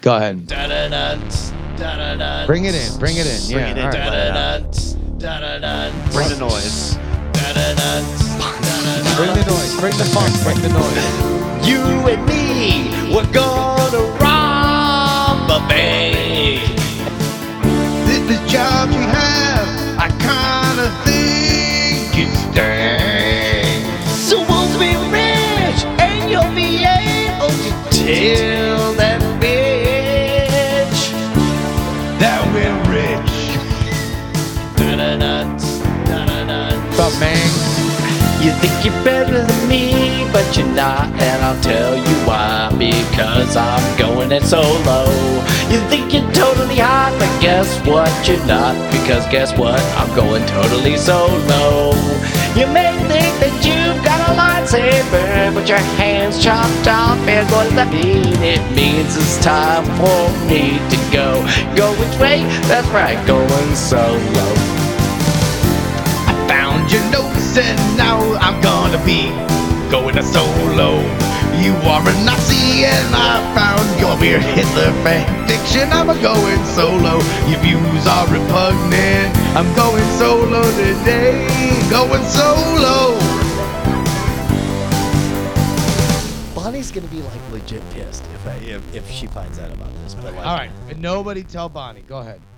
Go ahead. Bring it in. Bring it in. Yeah. Bring the noise. Bring the noise. Bring the funk. Bring the noise. You and me, we're gonna rob a bank. The job you have, I kinda think it stinks. So we'll be rich, and you'll be able to tell that bitch that we're rich. What's up, man? You think you're better than me, but you're not, and I'll tell you why. Because I'm going it solo. You think you're totally hot, but guess what? You're not. Because guess what? I'm going totally solo. You may think that you've got a lightsaber, but your hand's chopped off, and what does that mean? It means it's time for me to go. Go which way? That's right, going solo. Found your notes and now I'm gonna be going to solo. You are a Nazi and I found your beer Hitler fan diction. I'm going solo. Your views are repugnant. I'm going solo today. Going solo. Bonnie's gonna be like legit pissed if she finds out about this. But like, All right. And nobody tell Bonnie. Go ahead.